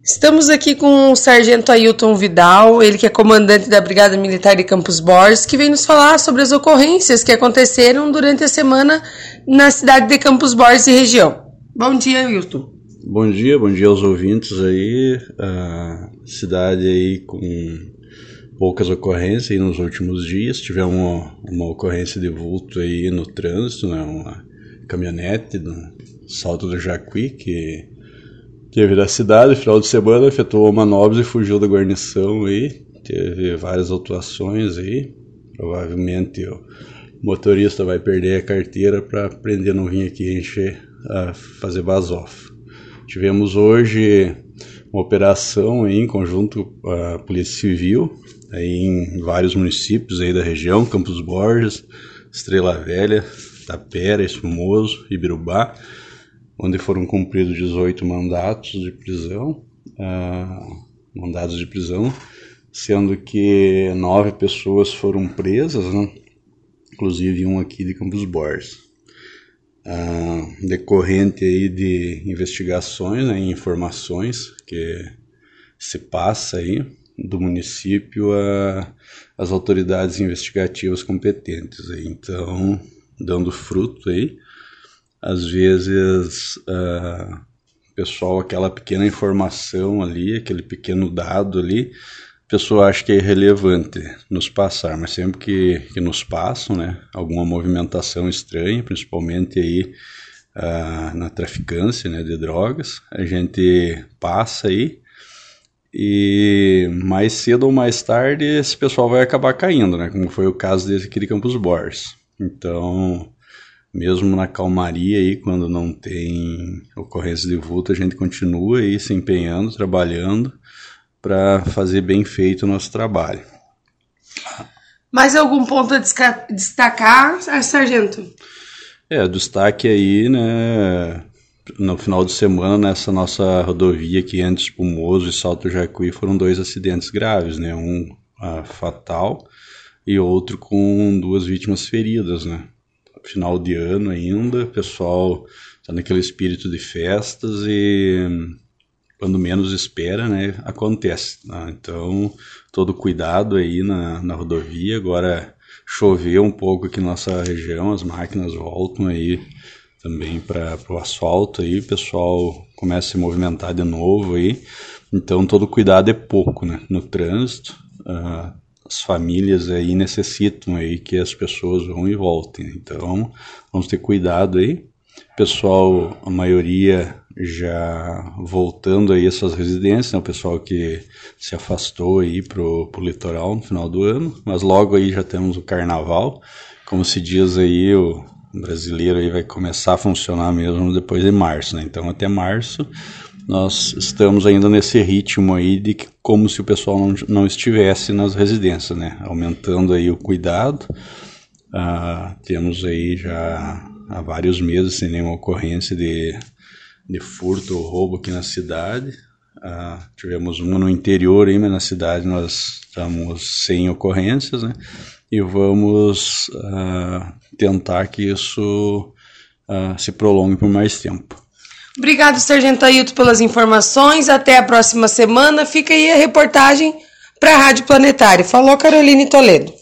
Estamos aqui com o Sargento Ailton Vidal, ele que é comandante da Brigada Militar de Campos Borges, que vem nos falar sobre as ocorrências que aconteceram durante a semana na cidade de Campos Borges e região. Bom dia, Ailton. Bom dia aos ouvintes aí. A cidade aí com poucas ocorrências aí nos últimos dias. Tivemos uma ocorrência de vulto aí no trânsito, né? Uma caminhonete do Salto do Jacuí que teve da cidade, no final de semana, efetuou manobras e fugiu da guarnição aí. Teve várias autuações aí. Provavelmente o motorista vai perder a carteira para aprender a não vir aqui encher, a fazer base-off. Tivemos hoje uma operação aí em conjunto com a Polícia Civil, aí em vários municípios aí da região, Campos Borges, Estrela Velha, Tapera, Espumoso, Ibirubá, onde foram cumpridos 18 mandatos de prisão, sendo que 9 pessoas foram presas, né? Inclusive um aqui de Campos Borges. Decorrente aí de investigações, né, informações que se passa aí do município às autoridades investigativas competentes. Aí. Então, dando fruto aí. Às vezes, pessoal, aquela pequena informação ali, aquele pequeno dado ali, a pessoa acha que é irrelevante nos passar, mas sempre que nos passam, né, alguma movimentação estranha, principalmente aí na traficância, né, de drogas, a gente passa aí e mais cedo ou mais tarde esse pessoal vai acabar caindo, né, como foi o caso desse aqui de Campos Borges. Então, mesmo na calmaria aí, quando não tem ocorrência de vulto, a gente continua aí se empenhando, trabalhando para fazer bem feito o nosso trabalho. Mais algum ponto a destacar, Sargento? Destaque aí, né, no final de semana, nessa nossa rodovia aqui entre Espumoso e Salto Jacuí, foram 2 acidentes graves, né, um fatal e outro com 2 vítimas feridas, né. Final de ano ainda, o pessoal está naquele espírito de festas e quando menos espera, né, acontece. Tá? Então, todo cuidado aí na rodovia. Agora choveu um pouco aqui na nossa região, as máquinas voltam aí também para o asfalto aí, o pessoal começa a se movimentar de novo aí. Então, todo cuidado é pouco, né, no trânsito. As famílias aí necessitam aí que as pessoas vão e voltem. Então, vamos ter cuidado aí. Pessoal, a maioria já voltando aí às suas residências, né? O pessoal que se afastou aí pro litoral no final do ano, mas logo aí já temos o carnaval. Como se diz aí, o brasileiro aí vai começar a funcionar mesmo depois de março, né? Então, até março nós estamos ainda nesse ritmo aí de que como se o pessoal não estivesse nas residências, né? Aumentando aí o cuidado. Temos aí já há vários meses sem nenhuma ocorrência de furto ou roubo aqui na cidade. Tivemos uma no interior aí, mas na cidade nós estamos sem ocorrências, né? E vamos tentar que isso se prolongue por mais tempo. Obrigado, Sargento Ailton, pelas informações. Até a próxima semana. Fica aí a reportagem para a Rádio Planetária. Falou, Caroline Toledo.